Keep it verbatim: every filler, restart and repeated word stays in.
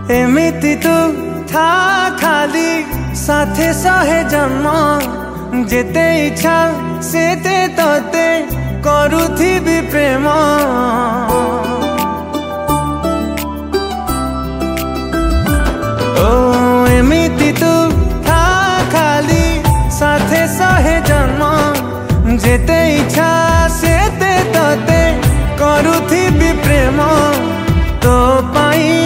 एमिति तू था खाली साथे सहे जन्म जेते इच्छा सेते तते करुथिबी प्रेम। ओ एमिति तू था खाली साथे सहे जन्म जेते इच्छा सेते तते करुथिबी प्रेम। तो पाई